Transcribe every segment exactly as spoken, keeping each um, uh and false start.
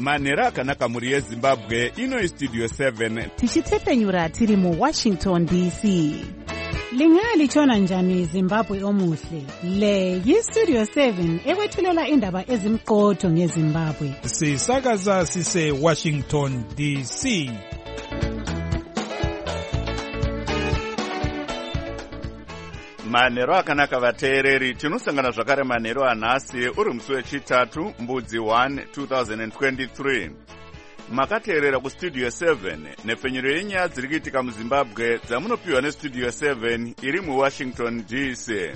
manhero akanaka mhuri yezimbabwe. Ino istudio seven tichitefenyura tiri muwashington D C. Lingalitshona njani Zimbabwe omuhle? Le yistudio seven ekwethulela indaba ezimqotho ngeZimbabwe. Sisakaza sise Washington D C. manhero akanaka vateereri, tinosangana zvakare manhero anhasi uri musi wechitatu mbudzi one two thousand twenty-three. Makateerera kustudio seven nefenyuro yenyaya dziri kuitika muZimbabwe dzamunopiwa nestudio seven iri muWashington D C.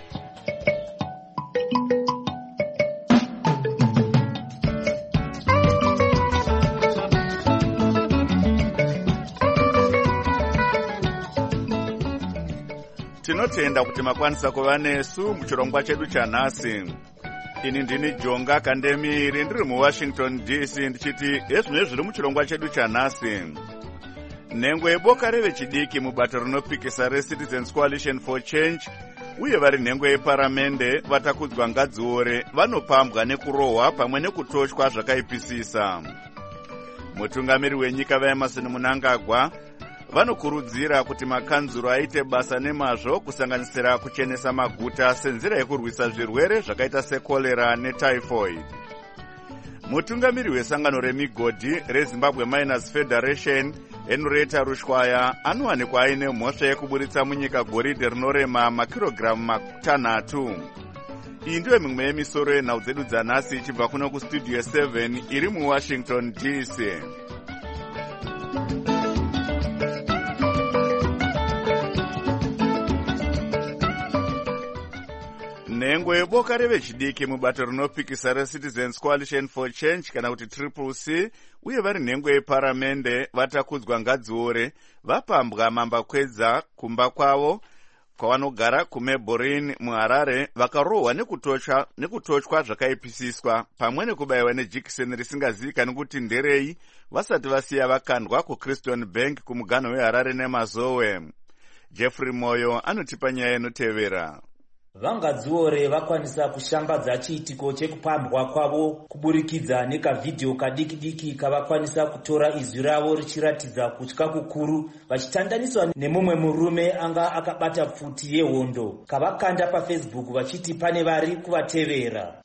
Tinotenda kuti makwanisa kuva nesu muchirongwa chedu chanhasi. Ini ndini Jonga Kandemiri ndiri muWashington D C ndichiti ezvino zviri muchirongwa chedu chanhasi. Nhengo yeboka revechidiki mubato rinopikisa reCitizens Coalition for Change uye vari nhengo yeparamende vatakudzwa ngadziore vanopambwa nekurohwa pamwe nekutoshwa zvakaipisisa. Mutungamiri wenyika vaEmerson Mnangagwa vanokurudzira kuti makanzuro aite basa nemazvo kusanganisira kuchenesa maguta senzira yekurwisa zvirwere zvakaita sekolera netyphoid. Mutungamiri wesangano remigodhi reZimbabwe Miners Federation Henrietta Rushwaya anowanikwa aine mhosva yekuburitsa munyika goridhe rinorema makirogiramu matanhatu. Iyi ndiyo mimwe yemisoro yenhau dzedu dzanhasi ichibva kuno kustudio seven iri muWashington D C. Nhengo yeboka revechidiki mubato rinopikisa reCitizens Coalition for Change kana kuti Triple C uye vari nhengo yeparamende vatakudzwa ngadziore vapambwa mambakwedza kumba kwavo kwavanogara kuMelbourne muHarare vakarohwa nekutochwa nekutochwa zvakaipisiswa pamwe nekubayiwa nejikiseni risingazivikanwi kuti nderei vasati vasiya vakandwa kuCryston Bank kumuganho weHarare nemazowe. Jeffrey Moyo anotipa nyaya inotevera. Vangadziore vakwanisa kushambadza chiitiko chekupambwa kwavo kuburikidza nekavidhio kadiki-diki kavakwanisa kutora izwi ravo richiratidza kutya kukuru vachitandaniswa nemumwe murume anga akabata pfuti yehondo kavakanda paFacebook vachiti pane vari kuvatevera.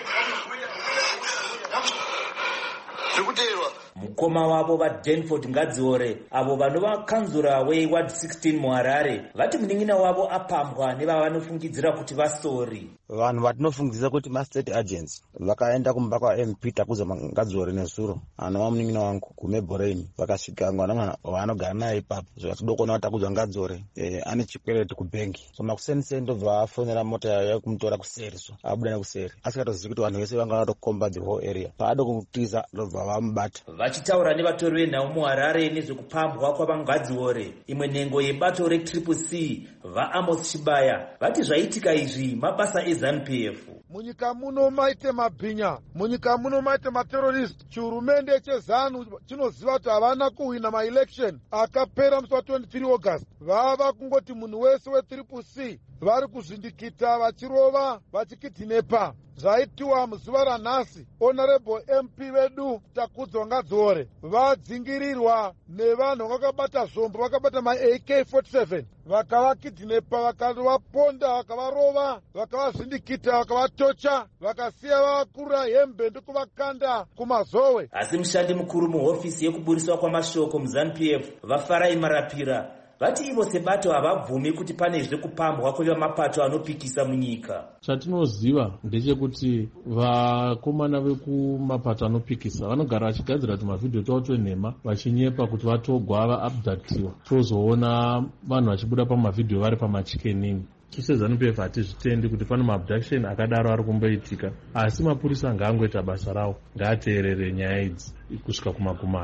Mukoma wavo vaDenford Ngadziore avo vanova kanzura weWard sixteen muHarare vati munin'ina wavo apambwa nevavanofungidzira kuti vasori. Vanhu vatinofungidzira kuti mastate agents vakaenda kumba kwaM P Takuza Ngadziore nezuro anova munin'ina wangu kuMelbourne vakasvika mwana waanogara naye ipapo zvakatidokona Watakudzwa Ngadziore eh, ane chikwereti kubhengi. So makuseni ndobva afonera mota yekumutora kuseri so abuda nekuseri asikatozivi kuti vanhu vese vanga vatokomba the whole area paado kumutiza ndobva vamubata. Vachitaura nevatori venhau muHarare nezvekupambwa kwavangadziore imwe nhengo yebato reTriple C vaAmos Chibaya vati zvaitika izvi mabasa eZANU P F. Munyika muno maite mabhinya, munyika muno maite materrorist. Chihurumende cheZANU chinoziva kuti havana kuwina maelection akapera musi wa twenty-three August. Vava kungoti munhu wese weTriple C vari kuzvindikita vachirova vachikidhinepa. Zvaitiwa muzuva ranhasi Honorable M P vedu Takudzwa Ngadziore vadzingirirwa nevanhu vakabata zvombo vakabata ma A K forty-seven vakavakidhinepa vakavaponda vakavarova vakavazvindikita vakavatocha vakasiya vakura hembe ndokuvakanda kumazowe. Asi mushandi mukuru muhofisi yekuburiswa kwamashoko muZANU P F vaFarai Marapira vati ivo sebato havabvumi kuti pane zvekupambwa kwevamapato anopikisa munyika. Chatinoziva ndechekuti vakomana vekumapato anopikisa vanogara vachigadzira kuti mavhidhio tavo twenhema vachinyepa kuti vatogwa vaabductiwa tozoona vanhu vachibuda pamavhidhio vari pamachikenini. SeZANU P F hatizvitendi kuti pane maabduction akadaro ari kumboitika, asi mapurisa ngaangoita basa rawo ngaateerere nyaya idzi kusvika kumagumadzo.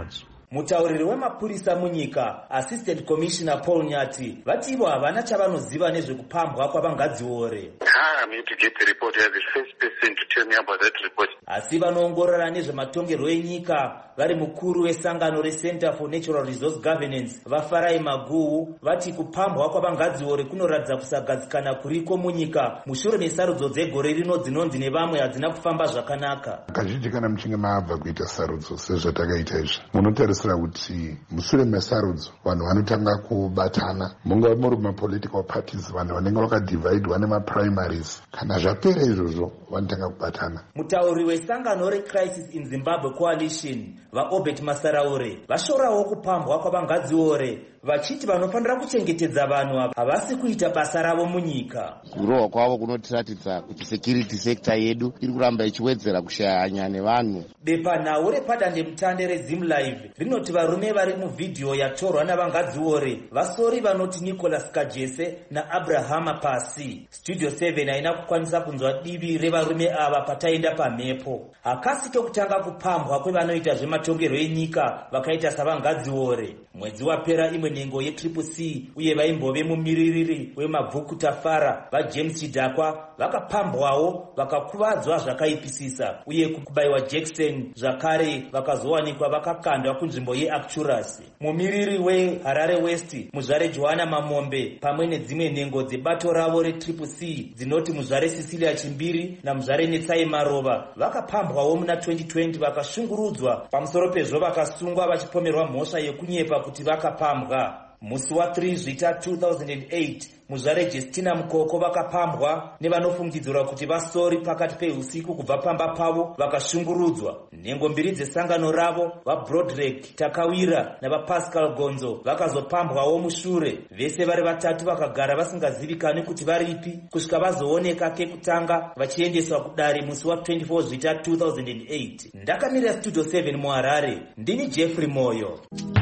Mutauriri wemapurisa munyika, Assistant Commissioner Paul Nyati, vati ivo havana chavanoziva nezvekupambwa kwavangadziore. I need to get the report as the first person to tell me about that report. Asi vanoongorora nezvematongerwo enyika vari mukuru wesangano reCenter for Natural Resource Governance vafarai Maguhu vati kupambwa kwavangadziore kunoratidza kusagadzikana kuriko munyika mushure mesarudzo dzegore rino dzinonzi nevamwe hadzina kufamba zvakanaka. Kazhinji kana muchinge maabva kuita sarudzo sezvatakaita izvi munotarisira kuti mushure mesarudzo vanhu vanotanga kubatana, mungava muri mapolitical parties, vanhu vanenge vakadivhaidwa nemaprimaries. Kana zvapera izvozvo vanotanga kubatana. Mutauri wesangano reCrisis in Zimbabwe Coalition vaObert Masaraure vashorawo kupambwa kwavangadziore vachiti vanofanira kuchengetedza vanhu havasi kuita basa ravo munyika. Kurohwa kwavo kunotiratidza kuti security sector yedu iri kuramba ichiwedzera kushayanya nevanhu. Bepanhau repadandemutande reZimlive rinoti varume vari muvhidhiyo yatorwa navangadziore vasori vanoti Nicholas Kajese naAbrahama Pasi. Studio seven haina kukwanisa kunzwa divi revarume ava pataenda pamhepo. Hakasi kekutanga kupambwa kwevanoita zvematongerwo enyika vakaita savangadziore. Mwedzi wapera imwe nhengo yetriple C uye vaimbove mumiririri wemabvuku Tafara vaJames Chidakwa vakapambwawo vakakuvadzwa zvakaipisisa uye kubayiwa Jackson zvakare vakazowanikwa vakakandwa kunzvimbo yeActurasi. Mumiriri weHarare West muzvare Johanna Mamombe pamwe nedzimwe nhengo dzebato ravo retriple C dzinoti muzvare Cecilia Chimbiri namuzvare Netsai Marova vakapambwawo muna twenty twenty vakashungurudzwa pamusoro pezvo vakasungwa vachipomerwa mhosva yekunyepa kuti vakapambwa. Musi wa three Zvita two thousand eight muzvare Justina Mukoko vakapambwa nevanofungidzirwa kuti vasori pakati peusiku kubva pamba pavo vakashungurudzwa. Nhengo mbiri dzesangano ravo vaBroderick Takawira navaPascal Gonzo vakazopambwawo mushure. Vese vari vatatu vakagara vasingazivikani kuti varipi kusvika vazooneka kekutanga vachiendeswa kudare musi wa twenty-four Zvita two thousand eight. Ndakamira Studio seven muHarare, ndini Jeffrey Moyo.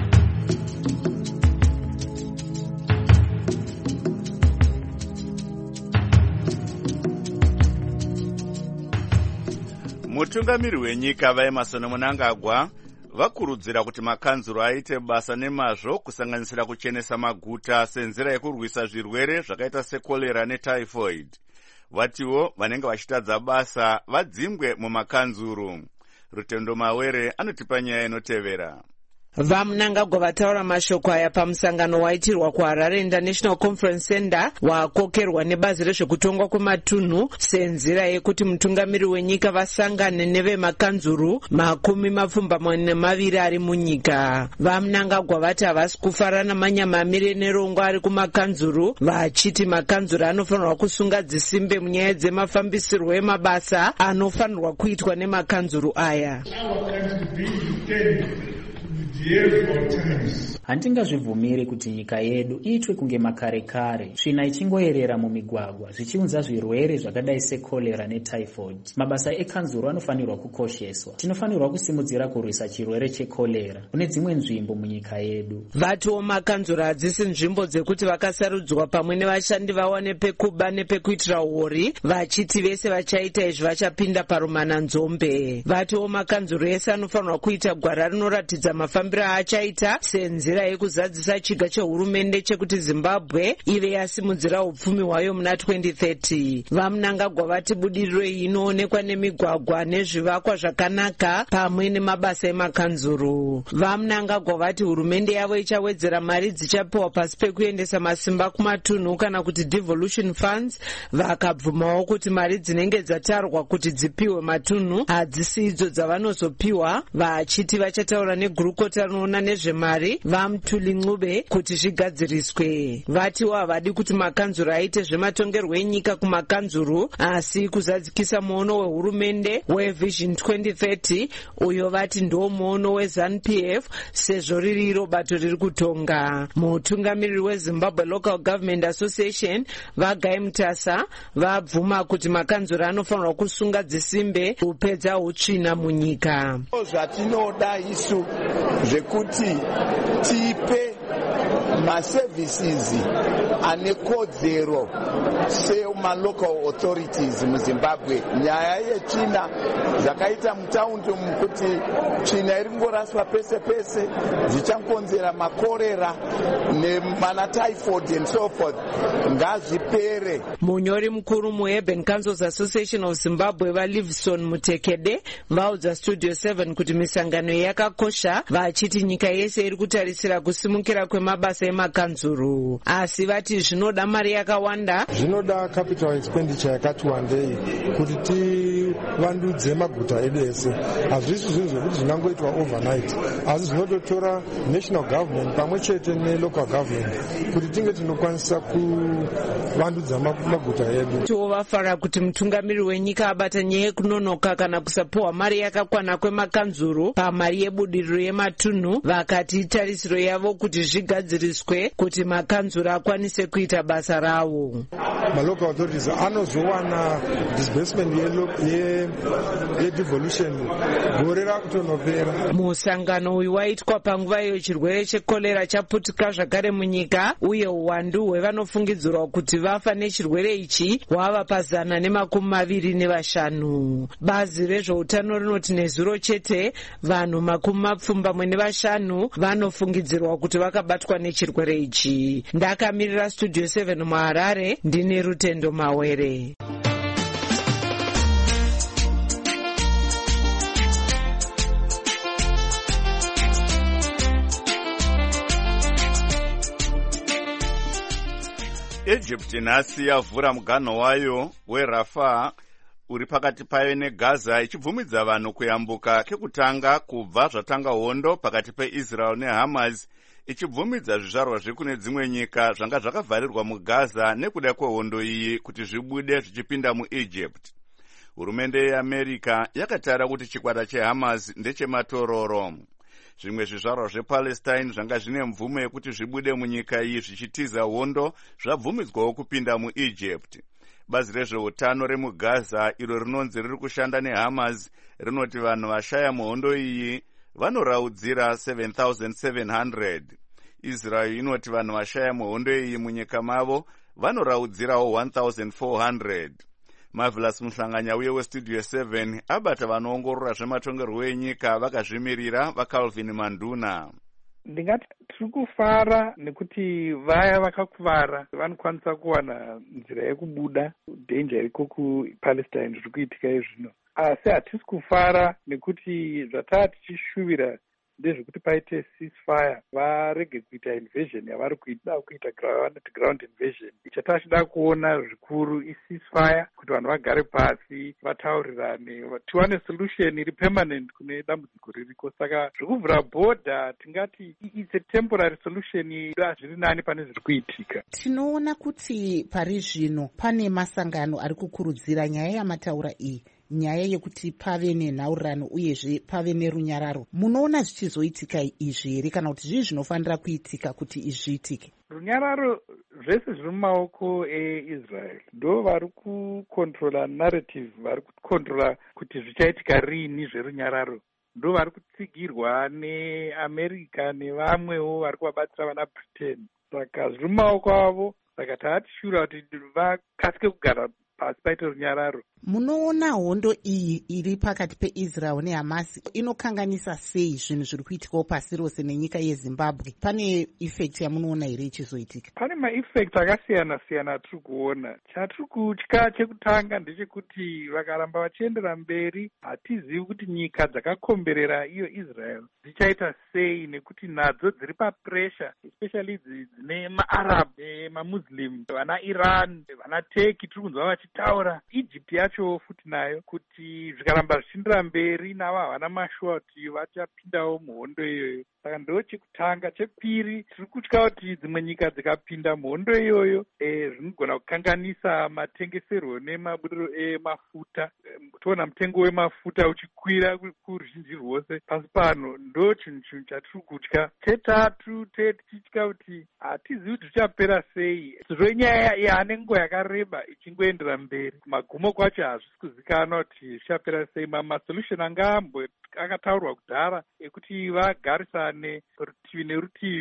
Mutungamiri wenyika vaEmmerson Mnangagwa vakurudzira kuti makanzuro aite basa nemazvo kusanganisira kuchenesa maguta senzira yekurwisa zvirwere zvakaita sekolera netyphoid. Vatiwo vanenge vachitadza basa vadzingwe mumakanzuro. Rutendo Mawere anotipa nyaya inotevera. VaMnangagwa vataura mashoko aya pamusangano waitirwa kuHarare International Conference Center wakokerwa nebazi rezvekutongwa kwematunhu senzira yekuti mutungamiri wenyika vasangane nevemakanzuru makumi mapfumbamwe nemaviri ari munyika. VaMnangagwa vati havasi kufara namanyamamire nerongo ari kumakanzuru vachiti makanzuru anofanirwa kusunga dzisimbe munyaya dzemafambisirwo emabasa anofanirwa kuitwa nemakanzuru aya. Handingazvibvumiri kuti nyika yedu iitwe kunge makare kare, tsvina ichingoyerera mumigwagwa zvichiunza zvirwere zvakadai sekolera netyphoid. Mabasa ekanzuru anofanirwa kukosheswa. Tinofanirwa kusimudzira kurwisa chirwere chekolera kune dzimwe nzvimbo munyika yedu. Vatiwo makanzuru hadzisi nzvimbo dzekuti vakasarudzwa pamwe nevashandi vawane pekuba nepekuitira hori vachiti vese vachaita izvi vachapinda parumana nzombe. Vatiwo makanzuru ese anofanirwa kuita gwara rinoratidza mafambiro achaita senzira yekuzadzisa chiga chehurumende chekuti Zimbabwe ive yasimudzira upfumi hwayo muna twenty thirty. VaMnangagwa vati budiriro iyi inoonekwa nemigwagwa nezvivakwa zvakanaka pamwe nemabasa emakanzuru. VaMnangagwa vati hurumende yavo ichawedzera mari dzichapiwa pasi pekuendesa masimba kumatunhu kana kuti devolution funds. Vakabvumawo kuti mari dzinenge dzatarwa kuti dzipiwe matunhu hadzisi idzo dzavanozopiwa, vachiti vachataura negurukota rinoona nezvemari vaMthuli Ncube kuti zvigadziriswe. Vatiwo havadi kuti makanzuru aite zvematongerwo enyika kumakanzuru asi kuzadzikisa muono wehurumende weVision twenty thirty uyo vati ndo muono weZANU-P F sezvo riri iro bato riri kutonga. Mutungamiriri weZimbabwe Local Government Association vaGuy Mutasa vabvuma kuti makanzuru anofanirwa kusunga dzisimbe kupedza utsvina munyika. Zvatinoda isu zvekuti tipe maservices ane kodzero semalocal authorities muzimbabwe. Nyaya yetsvina zvakaita mutaundi umu kuti tsvina iri kungoraswa pese pese zvichangonzera makorera nemana typhoid and so forth ngazvipere. Munyori mukuru muHeben Councils Association of Zimbabwe vaLivingstone Mutekede vaudza Studio seven kuti misangano yakakosha, vachiti nyika yese iri kutarisira kusimukira kwemabasa emakanzuru, asi vati zvinoda mari yakawanda, zvinoda capital expenditure yakati wandei kuti tivandudze maguta edu ese. Hazvisi zvinhu zvekuti zvingangoitwa overnight, asi zvinototora national government pamwe chete nelocal government kuti tinge tinokwanisa kuvandudza maguta edu. Tiwo vafara kuti mutungamiri wenyika abata nyaya yekunonoka kana kusapuwa mari yakakwana kwemakanzuru pamari yebudiriro yematunhu, vakati tarisiro yavo kuti zvigadziriswe kuti makanzuru akwanise kuita basa rawo. Malocal authorities anozowana disbursement yedevolution gore rakutonopera. Musangano uyu waitwa panguva iyo chirwere chekorera chaputuka zvakare munyika, uye uwandu hwevanofungidzirwa kuti vafa nechirwere ichi hwava pazana nemakumi maviri nevashanu. Bazi rezveutano rinoti nezuro chete vanhu makumi mapfumbamwe nevashanu vanofungidzirwa kuti vakabatwa nechirwere ichi. Ndakamirira Studio seven muHarare, ndine Rutendo Mawere. Egypt nhasi yavhura muganho wayo weRafah uri pakati payo neGaza, ichibvumidza vanhu kuyambuka kekutanga kubva zvatanga hondo pakati peIsrael neHamas, ichibvumidza zvizvarwa zvekune dzimwe nyika zvanga zvakavharirwa muGaza nekuda kwehondo iyi kuti zvibude zvichipinda muEgypt. Hurumende yeAmerica yakataura kuti chikwata cheHamas ndechematororo. Zvimwe zvizvarwa zvePalestine zvanga zvine mvumo yekuti zvibude munyika iyi zvichitiza hondo zvabvumidzwawo kupinda muEgypt. Bazi rezveutano remuGaza iro rinonzi riri kushanda neHamas rinoti vanhu vashaya muhondo iyi vanoraudzira seven thousand seven hundred. Israel inoti vanhu vashaya muhondo iyi munyika mavo vanoraudzirawo one thousand four hundred. Marvelous Muhlanganya uye weStudio seven abata vanoongorora zvematongerwo enyika vakazvimirira vaCalvin Manduna. Ndingati tiri kufara nekuti vaya vakakuvara vanokwanisa kuwana nzira yekubuda danger iriko kuPalestine zviri kuitika izvino. Asi hatisi kufara nekuti zvataa tichishuvira ndezvekuti paite ceasefire, varege kuita invasion yavari kuida kuita ground invasion. Chatachida kuona zvikuru iceasefire, kuti vanhu vagare pasi vataurirane tiwane solution iri permanent kune dambudziko ririko. Saka zvekuvhura border tingati it's a temporary solution, zviri nani pane zviri kuitika. Tinoona kuti pari zvino pane masangano ari kukurudzira nyaya yamataura iyi, nyaya yekuti pave nenhaurirano uyezve pave nerunyararo. Munoona zvichizoitika izvi here kana kuti zvii zvinofanira kuitika kuti izvi zviitike? Runyararo zvese zviri mumaoko eIsrael ndo vari kukontrola narrative, vari kukontrola kuti zvichaitika rini zverunyararo. Ndo vari kutsigirwa neAmerica nevamwewo vari kuvabatsira vana Britain. Saka zviri mumaoko avo, saka taatishura kuti vakasike kugara pasi paite runyararo. Munoona hondo iyi iri pakati peIsrael neHamas inokanganisa sei zvinhu zviri kuitikawo pasi rose nenyika yeZimbabwe? Pane effect yamunoona here ichizoitika? Pane maeffect akasiyana siyana atiri kuona. Chatiri kutya chekutanga ndechekuti vakaramba vachiendera mberi, hatizivi kuti nyika dzakakomberera iyo Israel dzichaita sei, nekuti nadzo dziri papressure, especially dzine maArab, maMuslim, vana Iran, vana Turkey tiri kunzwa vachitaura, Egypt yacho futi nayo, kuti zvikaramba zvichiendera mberi navo havana mashua kuti vachapindawo muhondo iyoyo. Saka ndo chekutanga. Chepiri, tiri kutya kuti dzimwe nyika dzikapinda muhondo iyoyo e, zvinogona kukanganisa matengeserwo nemaburiro emafuta. E, toona mutengo wemafuta uchikwira kuruzhinji rwose pasi pano. Ndo chinhu chinhu chatiri kutya. Chetatu, tichitya kuti hatizivi kuti zvichapera sei. Zvenyaya yaane nguva yakareba ichingoendera mberi, magumo kwacho hazvisi kuzikanwa kuti zvichapera sei. Masolution anga akataurwa kudhara ekuti vagarisane rutivi nerutivi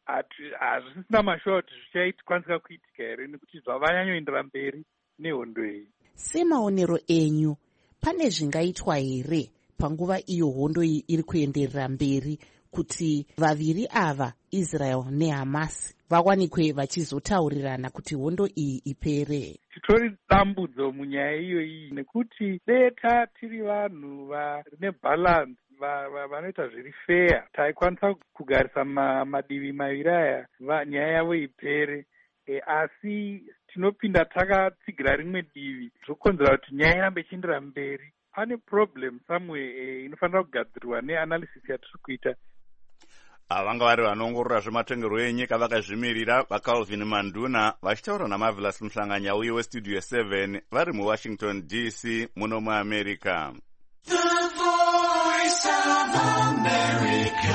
hazvisina mashuwa kuti zvichaikwanisa kuitika here nekuti zvavanyanyoendera mberi nehondo iyi. Semaonero enyu, pane zvingaitwa here panguva iyo hondo iyi iri kuenderera mberi kuti vaviri ava, Israel neHamas, vawanikwe vachizotaurirana kuti hondo iyi ipere? Titori dambudzo munyaya iyoyi nekuti deta tiri vanhu varine balance, vanoita zviri fair, taikwanisa kugarisa madivi maviri aya nyaya yavo ipere. E, asi tinopinda takatsigira rimwe divi zvokonzera kuti nyaya irambe ichiendera mberi. Pane problem somewhere e, inofanira kugadzirwa neanalysis yatiri kuita. Vanga vari vanoongorora zvematongerwo enyika vakazvimirira vaCalvin Manduna vachitaura naMarvelous Mhlanganya uye westudio seven vari muWashington D C muno muAmerica. The Voice of America,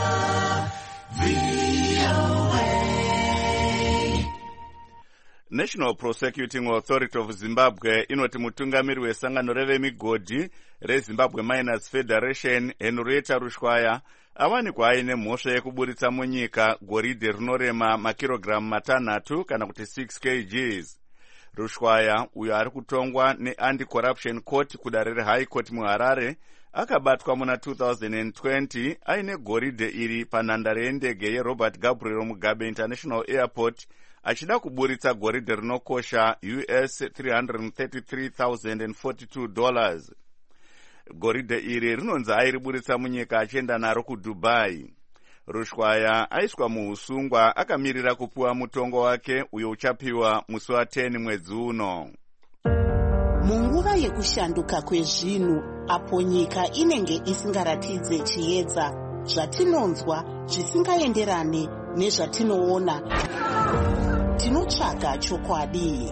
V O A. National Prosecuting Authority of Zimbabwe inoti mutungamiri wesangano revemigodhi reZimbabwe Miners Federation Henrietta Rushwaya awanikwa aine mhosva yekuburitsa munyika goridhe rinorema makirogiramu matanhatu kana kuti six kilograms. Rushwaya, uyo ari kutongwa neAnti-Corruption Court kudare reHigh Court muHarare, akabatwa muna two thousand twenty aine goridhe iri panhandare yendege yeRobert Gabriel Mugabe International Airport achida kuburitsa goridhe rinokosha U S three hundred thirty-three thousand forty-two dollars. Goridhe iri rinonzi airiburitsa munyika achienda naro kuDubai. Rushwaya aiswa muusungwa akamirira kupuwa mutongo wake uyo uchapiwa musi wa ten mwedzi uno. Munguva yekushanduka kwezvinhu apo nyika inenge isingaratidze chiedza, zvatinonzwa zvisingaenderane nezvatinoona, tinotsvaga chokwadi.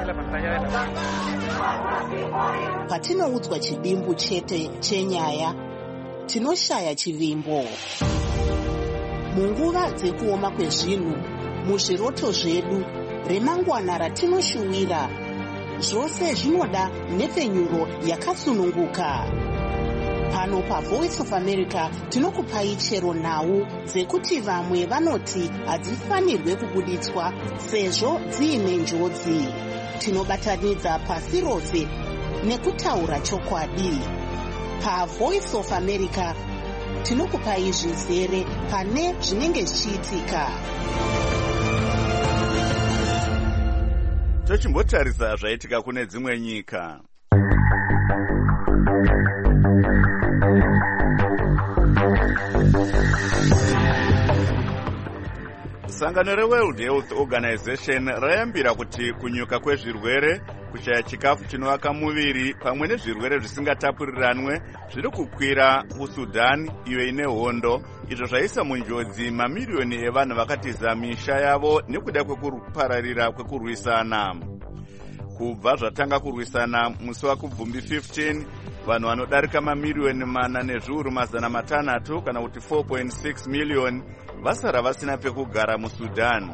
Patinoudzwa chidimbu chete chenyaya, tinoshaya chivimbo. Munguva dzekuoma kwezvinhu, muzviroto zvedu, remangwana ratinoshuwira, zvose zvinoda nhepfenyuro yakasununguka. Pano paVoice of America tinokupai chero nhau dzekuti vamwe vanoti hadzifanirwe kubuditswa sezvo dziine njodzi. Tinobatanidza pasi rose nekutaura chokwadi. PaVoice of America tinokupai zvizere pane zvinenge zvichiitika. Tochimbotarisa zvaitika kune dzimwe nyika. Sangano reWorld Health Organization rayambira kuti kunyuka kwezvirwere, kushaya chikafu chinovaka muviri pamwe nezvirwere zvisingatapuriranwe zviri kukwira kuSudan iyo ine hondo, izvo zvaisa munjodzi mamiliyoni evanhu vakatiza misha yavo nekuda kwekupararira kwekurwisana. Kubva zvatanga kurwisana musi waKubvumbi fifteen, vanhu vanodarika mamiliyoni mana nezviuru mazana matanhatu kana kuti four point six million vasara vasina pekugara muSudan.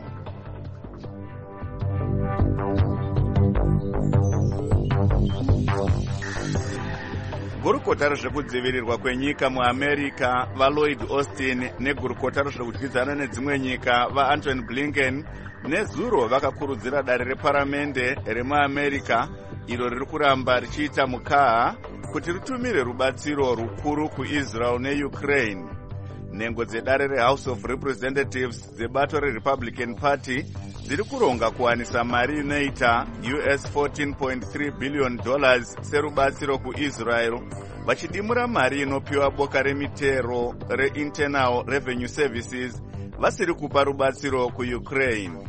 Gurukota rezvekudzivirirwa kwenyika muAmerica vaLloyd Austin negurukota rezvekudyidzana nedzimwe nyika vaAntony Blinken nezuro vakakurudzira dare reparamende remuAmerica iro riri kuramba richiita mukaha kuti ritumire rubatsiro rukuru kuIsrael neUkraine. Nhengo dzedare reHouse of Representatives dzebato reRepublican Party dziri kuronga kuwanisa mari inoita U S fourteen point three billion dollars serubatsiro kuIsrael, vachidimura mari inopiwa boka remitero reInternal Revenue Services vasiri kupa rubatsiro kuUkraine.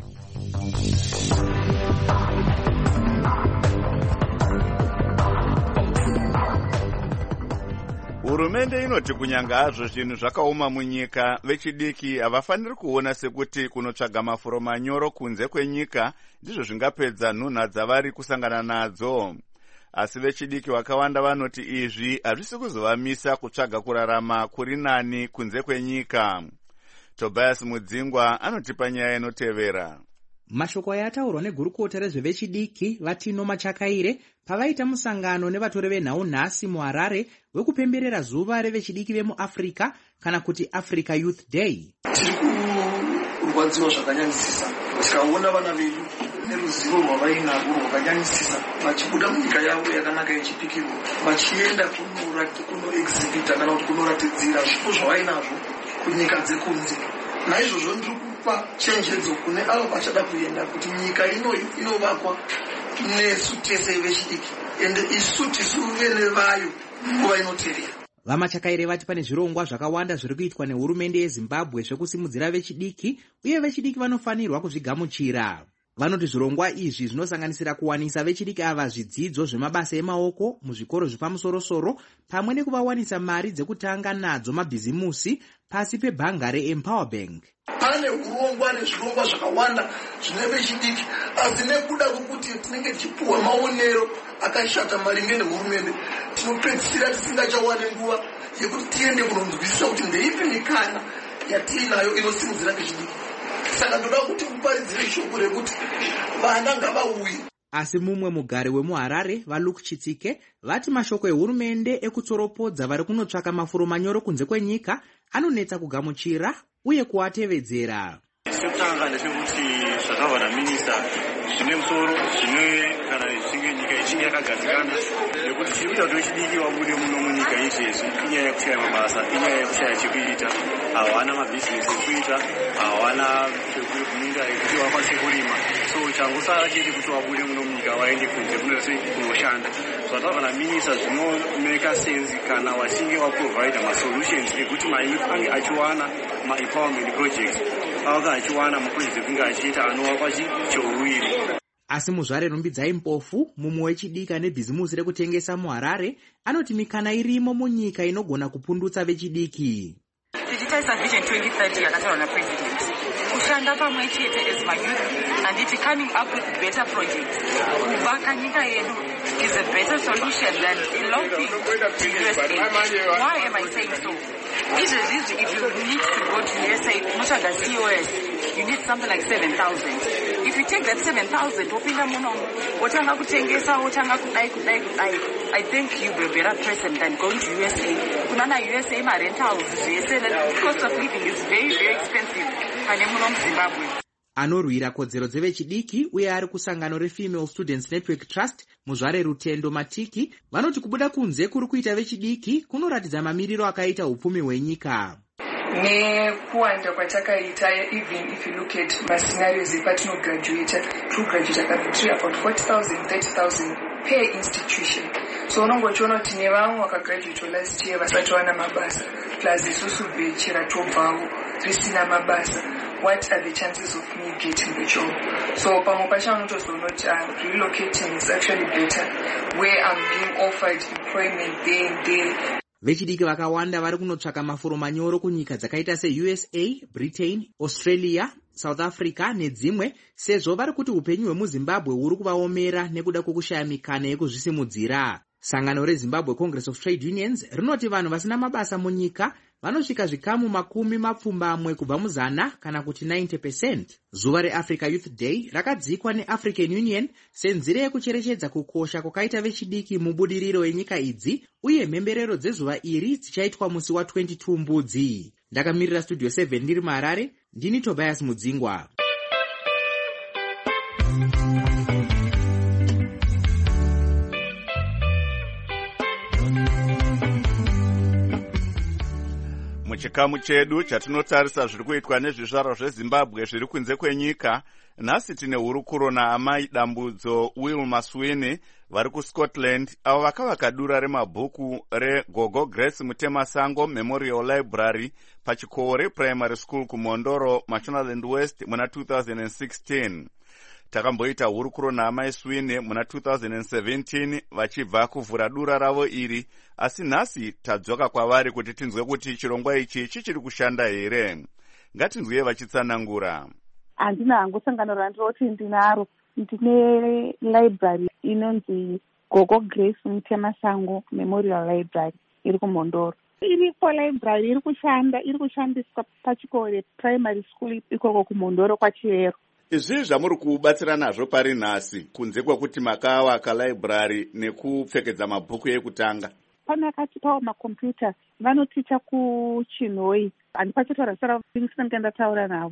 Hurumende inoti kunyanga hazvo zvinhu zvakaoma munyika, vechidiki havafaniri kuona sekuti kunotsvaga mafuro manyoro kunze kwenyika ndizvo zvingapedza nhunha dzavari kusangana nadzo. Asi vechidiki vakawanda vanoti izvi hazvisi kuzovamisa kutsvaga kurarama kuri nani kunze kwenyika. Tobias Mudzingwa anotipa nyaya inotevera. Mashoko ayataurwa negurukota rezvevechidiki Vatino Machakaire pavaita musangano nevatori venhau nhasi muHarare wekupemberera zuva revechidiki vemuAfrica kana kuti Africa Youth Day. vanodziwa zvakanyanyisisa. Tikaona vana vedu neruzivo rwavainarwo rwakanyanyisisa vachibuda munyika yavo yakanaka yechipikirwa vachienda kunoexhibita kana kuti kunoratidzira zvipo zvavainazvo kunyika dzekunze. Naizvozvo ndiri kupa chenjedzo kune avo vachada kuenda kuti nyika ino inovakwa nesu tese vechidiki ende isu tisuve vayo nguva inoteerera. vamachakaire vati pane zvirongwa zvakawanda zviri kuitwa nehurumende yezimbabwe zvekusimudzira vechidiki uye vechidiki vanofanirwa kuzvigamuchira. Vanoti zvirongwa izvi zvinosanganisira kuwanisa vechidiki ava zvidzidzo zvemabasa emaoko muzvikoro zvepamusorosoro pamwe nekuvawanisa mari dzekutanga nadzo mabhizimusi pasi pebhanga reEmpower Bank. Pane urongwa nezvirongwa zvakawanda zvine vechidiki asi nekuda kwokuti tinenge tichipuwa maonero akashata maringe nehurumende tinopedzisira tisingachawani nguva yekuti tiende kunonzwisisa kuti ndeipi mikana yatiinayo inosimudzira vechidiki. Saka ndoda kuti uparidzire shoko rekuti vana ngavauye. Asi mumwe mugari wemuHarare vaLuke Chitsike vati mashoko ehurumende ekutsoropodza vari kunotsvaka mafuro manyoro kunze kwenyika anonetsa kugamuchira uye kuatevedzera. Sekutanga ndechekuti zvakabva naminista zvine musoro zvine kana ichinge nyika ichinge yakagadzikana nekuti chiri kuita kuti vechidiki vabude muno munyika izvezvi inyaya yekushaya mabasa inyaya yekushaya chekuita hawana mabhizinesi ekuita hawana pekuninga ekuti vakwanise kurima so changosara chete kuti vabude muno munyika vaende kunze kunose kunoshanda zvakabva naminista zvinomeka sense kana vachinge vaprovida masolutions ekuti manyika ange achiwana maempowerment projects anga achiwana maprojekti ekunge achiita anova pachichouwiri. Asi muzvare Rumbidzai Mpofu mumwe wechidiki nebhizimusi rekutengesa muHarare anoti mikana irimo munyika inogona kupundutsa vechidiki. Tichitaisa vision twenty thirty yakataurwa napresident kushanda pamwe chete as mayouth anditi coming up with better projects kuvaka nyika yedu is a better solution than eloping to U S A. Why am I saying so? Izvezvi if you need to go to U S A unotsvaga C O S you need something like seven thousand. If you take that seven thousand wopinda muno wotanga kutengesa wotanga kudai kudai kudai I think you'll be a better person than going to U S A. Kunana U S A ma rentals zvese the cost of living is very very expensive pane muno muZimbabwe. Anorwira kodzero dzevechidiki uye ari kusangano reFemale Students Network Trust muzvare Rutendo Matiki vanoti kubuda kunze kuri kuita vechidiki kunoratidza mamiriro akaita upfumi hwenyika. Nekuwanda kwatakaita even if you look at mascenarios epatinograduata tograduata kabetri about forty thousand thirty thousand per institution. So unongochiona kuti nevamwe vakagraduata last year vasati wana mabasa plus isusu bechi ratobvawo risina mabasa. What are the chances of me getting the job? So pamwe pacho unotozoona kuti relocating is actually better where I'm being offered employment day and day. Vechidiki vakawanda vari kunotsvaka mafuro manyoro kunyika dzakaita seU S A, Britain, Australia, South Africa nedzimwe sezvo vari kuti upenyu hwemuZimbabwe huri kuvaomera nekuda kwokushaya mikana yekuzvisimudzira. Sangano reZimbabwe Congress of Trade Unions rinoti vanhu vasina mabasa munyika vanosvika zvikamu makumi mapfumbamwe kubva muzana kana kuti ninety percent. Zuva reAfrica Youth Day rakadzikwa neAfrican Union senzira yekucherechedza kukosha kwakaita vechidiki mubudiriro yenyika idzi uye mhemberero dzezuva iri dzichaitwa musi wa twenty-two Mbudzi. Ndakamirira Studio seven ndiri muHarare, ndini Tobias Mudzingwa. Muchikamu chedu chatinotarisa zviri kuitwa nezvizvarwa zveZimbabwe zviri kunze kwenyika, nhasi tine hurukuro naamai dambudzo Will Maswini vari kuScotland avo vakavaka dura remabhuku reGogo Grace Mutemasango Memorial Library pachikore Primary School kuMondoro, Mashonaland West muna two thousand sixteen. Takamboita hurukuro naamai Swini muna two thousand seventeen vachibva kuvhura dura ravo iri, asi nhasi tadzoka kwavari kuti tinzwe kuti chirongwa ichi chichiri kushanda here. Ngatinzwe vachitsanangura. Handina hangu sangano randinoti ndinaro, ndine library inonzi Gogo Grace Mutemasango Memorial Library iri kuMondoro. Iripo library iri kushanda, iri kushandiswa pachikore Primary School ikoko kuMondoro kwaChiyero. Izvi zvamuri kubatsira nazvo pari nhasi kunze kwekuti makavaka library nekupfekedza mabhuku ekutanga? Pane akatipawo makombiyuta vanoticha kuChinhoi, handipachitaura sara ndinenge ndataura navo.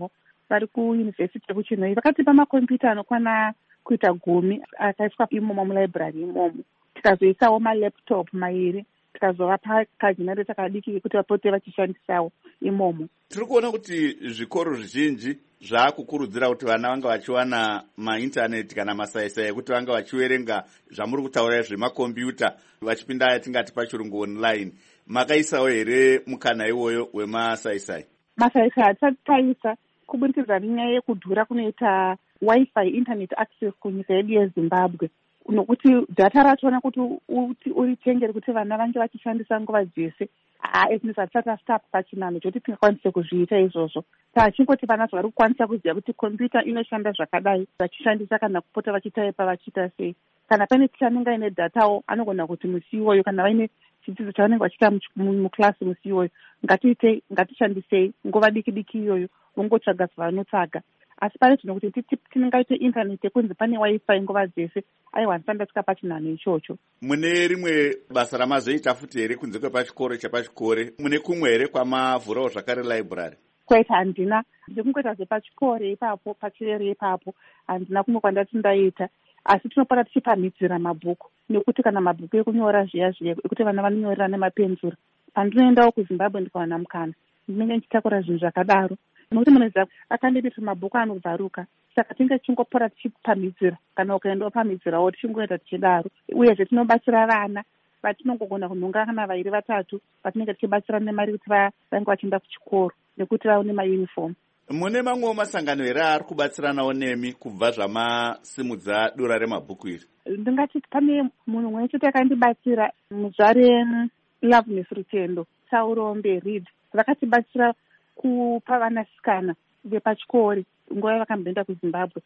vari kuyunivhesiti yekuchinhoi vakatipa makombiyuta anokwana kuita gumi akaiswa imomo mulibrary imomo. Tikazoisawo malaptop mairi tikazovapa kagenerator kadiki kekuti vapote vachishandisawo imomo. Tiri kuona kuti zvikoro zvizhinji zvaakukurudzira kuti vana vanga vachiwana maintaneti kana masaisai ekuti vanga vachiverenga zvamuri kutaura zvemakombiyuta vachipinda yatingati pachirungu online. Makaisawo here mukana iwoyo wemasaisai? Masaisai hatisati taisa kuburikidza nenyaya yekudhura kunoita wifi internet access kunyika yedu yeZimbabwe, nokuti data ratoona kuti uritengere kuti vana vange vachishandisa nguva dzese ezvinhu hatisati tasitapa pachinano choti tingakwanise kuzviita izvozvo. Tachingoti vana vari kukwanisa kuziva kuti kombiyuta inoshanda zvakadai vachishandisa kana kupota vachitaipa vachiita sei. Kana pane ticha anenge aine datawo anogona kuti musi iwoyo kana vaine chidzidzo chavanenge vachiita muklasi musi iwoyo ngatiitei ngatishandisei nguva diki diki iyoyo vongotsvaga zvavanotsvaga. Asi pane zvino kuti tinengaite intaneti yekunzi pane wifi nguva dzese aiwa ndisandasvika pachinhano ichocho. Mune rimwe basa ramazoita futi here kunze kwepachikoro chapachikore? Mune kumwe here kwamavhurawo zvakare library? Kwaita handina, ndikungoita zvepachikoro ipapo pachirere ipapo, handina kumwe kwandati ndaita. Asi tinopota tichipamhidzira mabhuku nekuti kana mabhuku ekunyora zviya zviya ekuti vana vanonyorera nemapenzura. Pandinoendawo kuZimbabwe ndikawana mukana ndinenge ndichitakura zvinhu zvakadaro. Nokuti munoziva akandiditi mabhuku anovharuka, saka tinge tichingopora tichipamhidzira kana ukaendawo pamhidzirawo tichingoenda tichidaro. Uyezve tinobatsira vana vatinongogona kunhonga kana vairi vatatu vatinenge tichibatsira nemari kuti vange vachienda kuchikoro nekuti vaone mayunifomu. Mune mamwewo masangano here ari kubatsiranawo nemi kubva zvamasimudza dura remabhuku iri? Ndingati pane munhu mwe chete akandibatsira muzvare Loveness Rutendo Saurombe Reed, vakatibatsira kupa vanasikana vepachikori nguva yavakamboenda kuZimbabwe,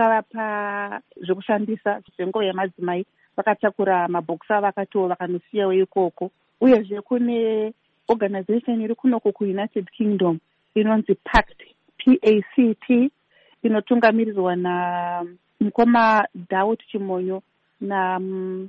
vakavapa zvekushandisa zvenguva yemadzimai, vakatakura mabhokisi avo vakatiwo vakanosiyawo ikoko. Uyezve kune organization iri kunoko kuUnited Kingdom inonzi pact P A C T inotungamirirwa namukoma Daud Chimonyo na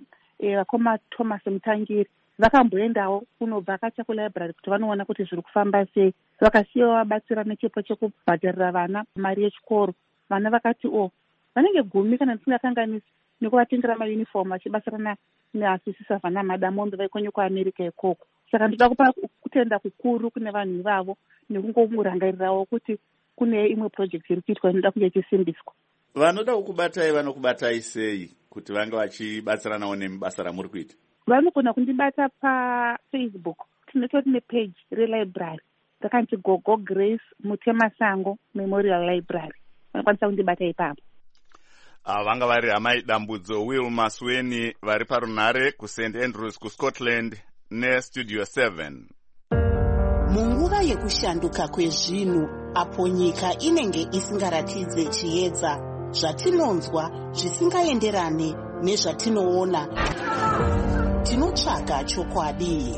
vakoma Thomas Mutangiri. Vakamboendawo kunobva vakacha kulibrary kuti vanoona kuti zviri kufamba sei. Vakasiyawo vabatsira nechipo chekubhadharira vana mari yechikoro. Vana vakati o vanenge gumi kana tisingakanganisi nekuvatengera mayunifomu vachibatsirana neasisisa vana madamombe vaikonye kuAmerica ikoko. Saka ndoda kupa kutenda kukuru kune vanhu ivavo nekungomurangarirawo kuti kune imwe project iri kuitwa inoda kunge ichisimbiswa. Vanoda kukubatai vanokubatai sei kuti vange vachibatsiranawo nemubasa ramuri kuita? Vanogona kundibata paFacebook. Tinotori nepage relibrary rakanzi Gogo Grace Mutemasango Memorial Library. Vanokwanisa kundibata ipapo. Vanga vari Amai Dambudzo Will Masweni vari parunhare kuSaint Andrews kuScotland neStudio seven. Munguva yekushanduka kwezvinhu apo nyika inenge isingaratidze chiedza, zvatinonzwa zvisingaenderane nezvatinoona, tinotsvaga chokwadi.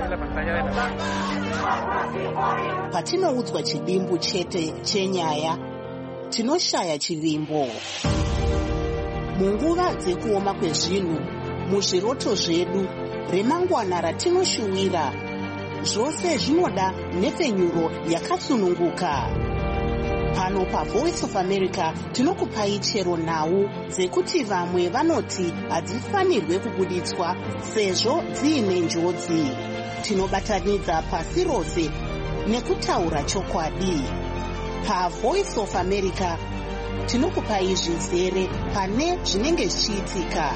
Patinoudzwa chidimbu chete chenyaya, tinoshaya chivimbo. Munguva dzekuoma kwezvinhu, muzviroto zvedu, remangwana ratinoshuwira, zvose zvinoda nhepfenyuro yakatsununguka. Pano paVoice of America tinokupai chero nhau dzekuti vamwe vanoti hadzifanirwe kubuditswa sezvo dziine njodzi. Tinobatanidza pasi rose nekutaura chokwadi. PaVoice of America tinokupai zvizere pane zvinenge zvichiitika.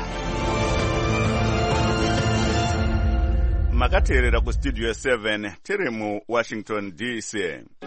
Makateerera kuStudio seven tiri muWashington D C.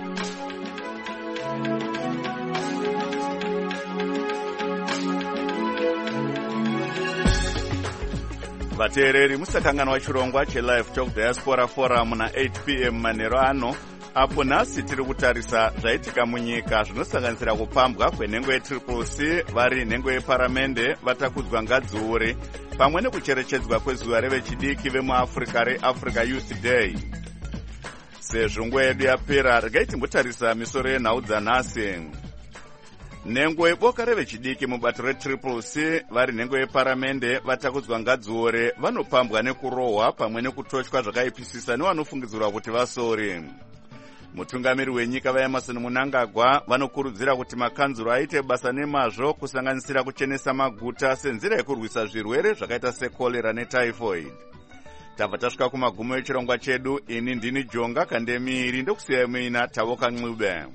Vateereri musakanganwa chirongwa cheLive Talk Diaspora Forum na eight p m manheru ano, apo nhasi tiri kutarisa zvaitika munyika zvinosanganisira kupambwa kwenhengo yetriple C vari nhengo yeparamende vatakudzwa ngadziure, pamwe nekucherechedzwa kwezuva revechidiki vemuAfrica reAfrica Youth Day. Sezvo nguva yedu yapera, regai timbotarisa misoro yenhau dzanhasi. Nhengo yeboka revechidiki mubato retriple C vari nhengo yeparamende vatakudzwa ngadziure vanopambwa nekurohwa pamwe nekutotywa zvakaipisisa nevanofungidzirwa kuti vasori. mutungamiri wenyika vaemerson munangagwa vanokurudzira kuti makanzuro aite basa nemazvo kusanganisira kuchenesa maguta senzira yekurwisa zvirwere zvakaita sekorera netyphoid. tabva tasvika kumagumo echirongwa chedu. ini ndini jonga kandemiri ndokusiyai muina tavoka nxube.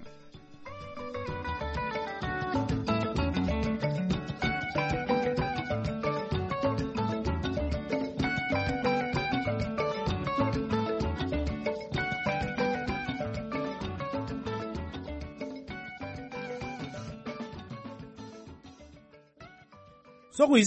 sokuyi